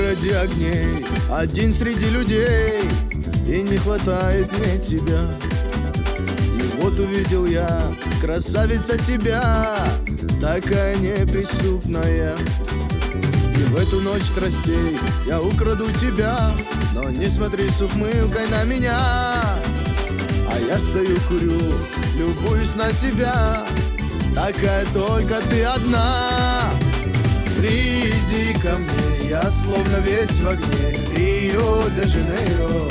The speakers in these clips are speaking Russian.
городе огней, один среди людей, и не хватает мне тебя. И вот увидел я, красавица, тебя, такая неприступная. И в эту ночь страстей я украду тебя, но не смотри с ухмылкой на меня. А я стою, курю, любуюсь на тебя, такая только ты одна. Приди ко мне, я словно весь в огне, Рио-де-Жанейро.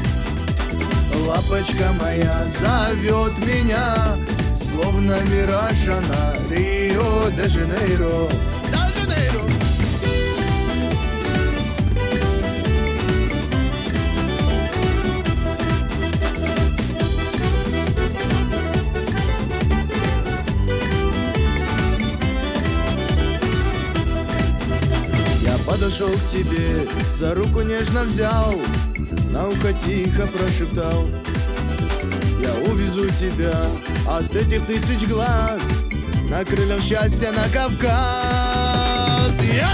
Лапочка моя зовет меня, словно мираж она, Рио-де-Жанейро. Подошел к тебе, за руку нежно взял, на ухо тихо прошептал: я увезу тебя от этих тысяч глаз на крыльях счастья на Кавказ. Yes!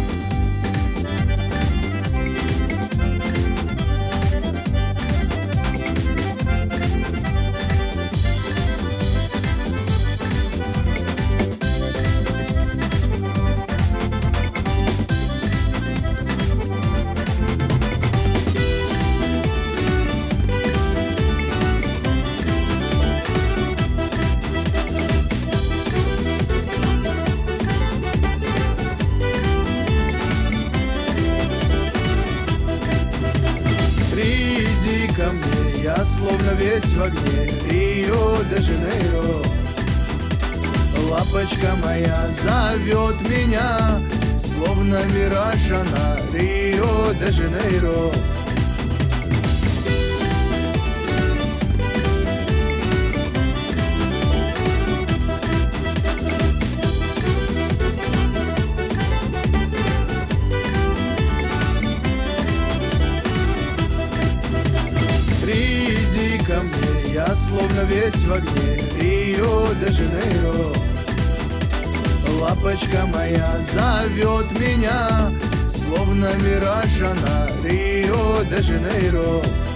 Приди ко мне, я словно весь в огне, Рио-де-Жанейро. Лапочка моя зовет меня, словно мираж она, Рио-де-Жанейро. Приди ко мне, я словно весь в огне, Рио-де-Жанейро. Лапочка моя зовет меня, словно мираж она, Рио-де-Жанейро.